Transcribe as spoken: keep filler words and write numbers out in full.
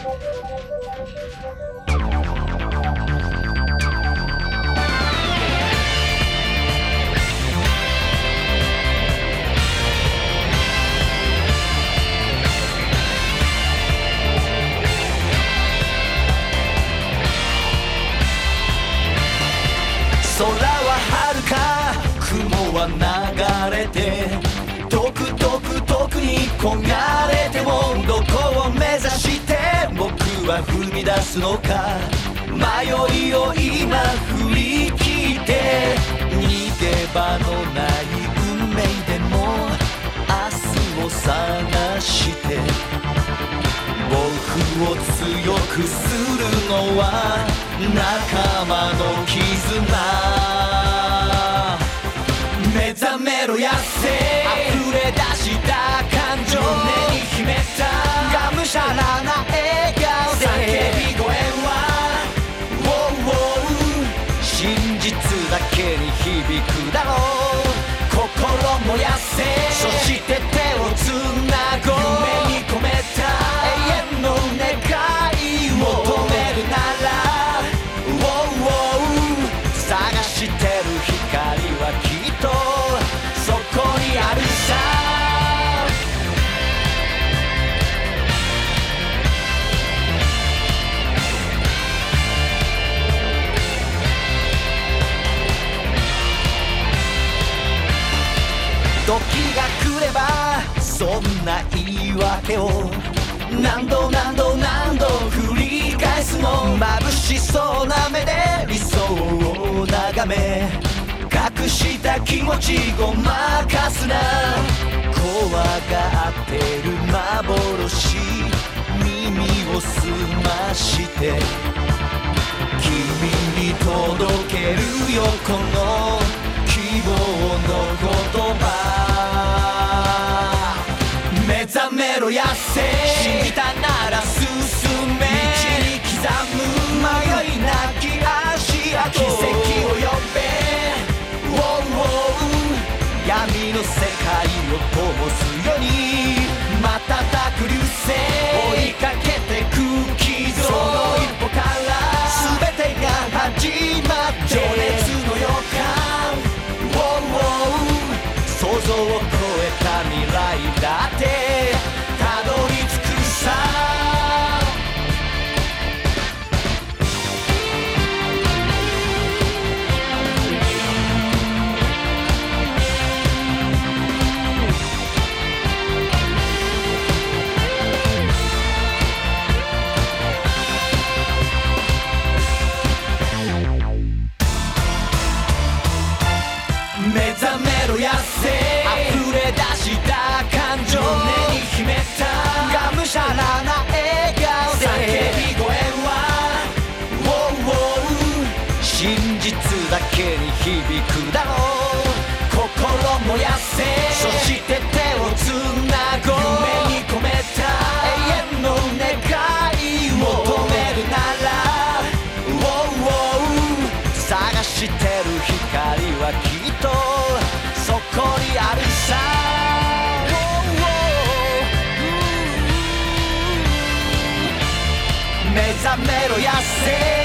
空は遥か雲は流れて遠く遠く遠くに焦がれてもどこを目指して僕は踏み出すのか迷いを今振り切って逃げ場のない運命でも明日を探して僕を強くするのは仲間の絆目覚めろやせ溢れ出した感情胸に秘めたがむしゃらな笑顔で叫び声は Wow, wow 真実だけに響くだろう心燃やせそして手をつなごう夢に込めた永遠の願い求めるなら Wow, wow 探してる光はきっとそこにあるさ時が来ればそんな言い訳を何度何度何度繰り返すの眩しそうな目で理想を眺め隠した気持ちごまかすな怖がってる幻耳を澄まして君に届けるよこの希望の言葉目覚めろやせ信じたなら進め道に刻む迷いなき足跡奇跡を呼べ闇の世界を灯すように瞬く流星追いかけてく傷その一歩から全てが始まって情熱の予感 想像を超えた未来だってたどり着くさ目覚めろやせ溢れ出した感情胸に秘めたがむしゃらな笑顔で叫び声は Wow, wow 真実だけに響くだろう心燃やせそして手をつなごう夢に込めた永遠の願い求めるなら Wow, wow 探してる光はきっとそこにあるさ目覚めろやせ